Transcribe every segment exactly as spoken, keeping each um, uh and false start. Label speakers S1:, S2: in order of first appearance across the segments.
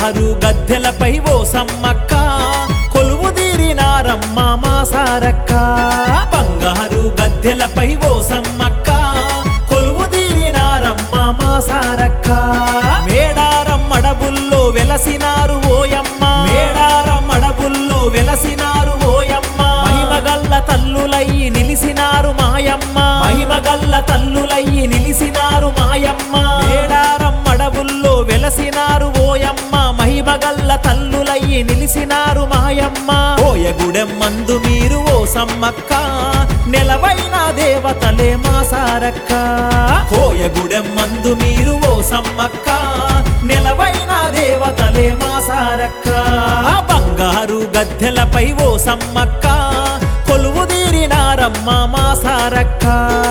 S1: బంగారు గద్దెలపై ఓ సమ్మక్క కొలువు తీరినారమ్మ మా సారక్క బంగారు గద్దెలపై ఓ సమ్మక్క కొలువు తీరినారమ్మ మా సారక్క మేడారం అడవుల్లో వెలసినారు ఓయమ్మ మేడారం అడవుల్లో వెలసినారు ఓయమ్మ మహిమగల్ల తల్లులయ్యి నిలిసినారు మాయమ్మ మహిమగల్ల తల్లులయ్యి నిలిసినారు మాయమ్మ మేడారం అడవుల్లో వెలసినారు ఓయమ్మ మహిమగల్ల తల్లులయ్యి నిలిసినారు మాయమ్మ ఓయగుడెం మందు మీరు ఓ సమ్మక్క నెలవైన దేవతలే మా సారక్క ఓయగుడెం మందు మీరు ఓ సమ్మక్క నెలవైన దేవతలే మా సారక్క బంగారు గద్దెలపై ఓ సమ్మక్క కొలువు తీరినారమ్మ మా సారక్క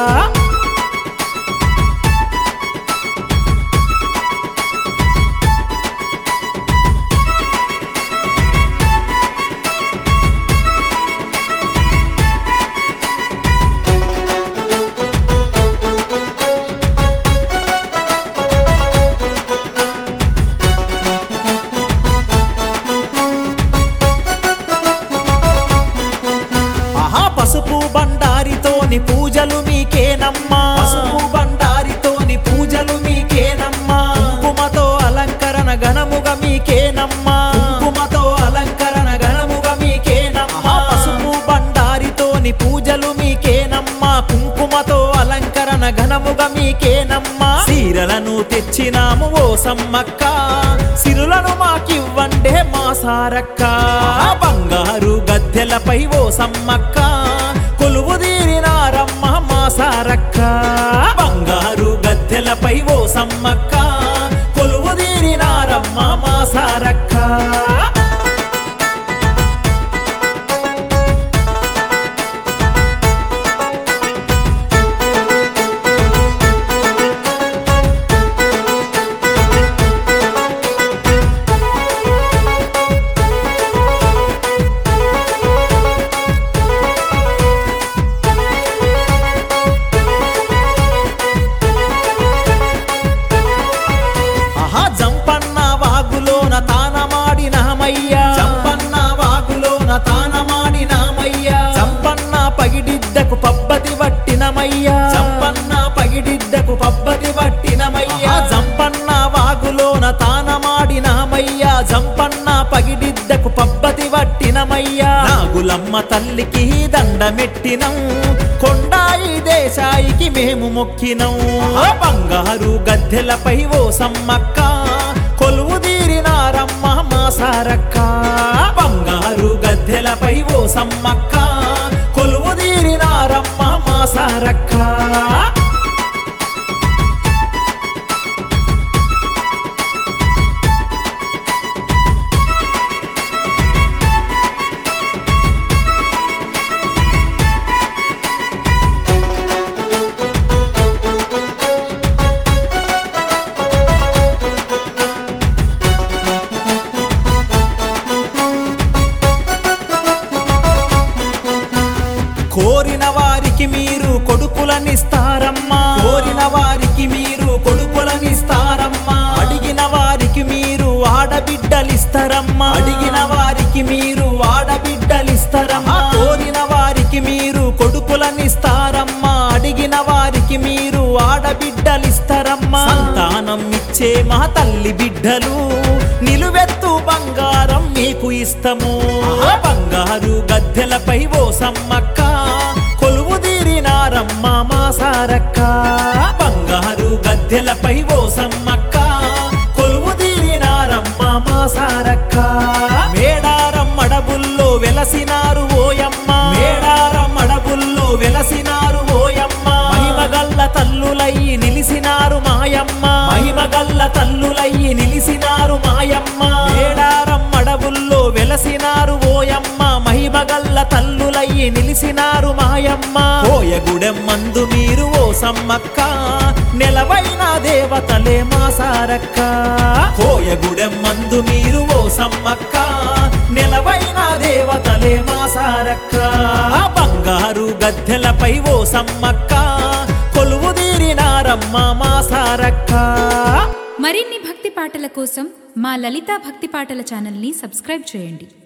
S1: పసుపు బండారితోని పూజలు మీకేనమ్మా పసుపు బండారితోని పూజలు మీకేనమ్మా కుంకుమతో అలంకరణ ఘనముగా మీకేనమ్మా కుంకుమతో అలంకరణ ఘనముగా మీకేనమ్మా పసుపు బండారితోని పూజలు మీకేనమ్మా కుంకుమతో అలంకరణ ఘనముగా మీకేనమ్మా సీరలను తెచ్చినాము ఓ సమ్మక్క సిరులను మాకివ్వండే మా సారక్క బంగారు గద్దెలపై ఓ సమ్మక్క కొలువు తీరినారమ్మ మా సారక్క బంగారు గద్దెలపై ఓ సమ్మక్క కొలువు తీరినారమ్మ మా సారక్క జంపన్న వాగులోన తానమాడినామయ్యా జంపన్న వాగులోన తానమాడినామయ్యా జంపన్న పగిడిద్దకు పబ్బతి పట్టినమయ్యా జంపన్న పగిడిద్దకు పబ్బతి పట్టినమయ్యా జంపన్న వాగులోన తానమాడినామయ్యా జంపన్న పగిడిద్దకు పబ్బతి పట్టినమయ్యా నాగులమ్మ తల్లికి దండమెట్టినం కొండాయి దేశాయికి మేము మొక్కినం బంగారు గద్దెలపై ఓ సమ్మక్క కొలువు తీరినారమ్మ మా సారక్క బంగారు గద్దెలపై ఓ సమ్మక్క కొలువు తీరినారమ్మ మా సారక్క కోరిన వారికి మీరు కొడుకులనిస్తారమ్మా కోరిన వారికి మీరు కొడుకులనిస్తారమ్మా అడిగిన వారికి మీరు ఆడబిడ్డలిస్తారమ్మా అడిగిన వారికి మీరు ఆడబిడ్డలిస్తారమ్మా కోరిన వారికి మీరు కొడుకులనిస్తారమ్మా అడిగిన వారికి మీరు ఆడబిడ్డలిస్తారమ్మా సంతానం ఇచ్చే మా తల్లి బిడ్డలు నిలువెత్తు బంగారం మీకు ఇస్తము బంగారు గద్దెలపై ఓ సమ్మక్క కొలువు తీరినారమ్మ మా సారక్క బంగారు గద్దెలపై ఓ సమ్మక్క కొలువు తీరినారమ్మ మా సారక్క మేడారం అడవుల్లో వెలసినారు ఓయమ్మ మేడారం అడవుల్లో వెలసినారు ఓయమ్మ మహిమగల్ల తల్లులయ్యి నిలిసినారు మాయమ్మ మహిమగల్ల తల్లులయ్యి నిలిసినారు మాయమ్మ మేడారం అడవుల్లో వెలసినారు ఓయమ్మ మహిమగల్ల తల్లులయ్యి నిలిసినారు మాయమ్మ ఓయగుడెం మందు మీరు ఓ సమ్మక్క నెలవైన దేవతలే మా సారక్క ఓయగుడెం మందు మీరు ఓ సమ్మక్క నెలవైన దేవతలే మా సారక్క బంగారు గద్దెలపై ఓ సమ్మక్క కొలువు తీరినారమ్మ మా సారక్క
S2: మరిన్ని భక్తి పాటల కోసం మా లలితా భక్తి పాటల ఛానల్ని సబ్స్క్రైబ్ చేయండి.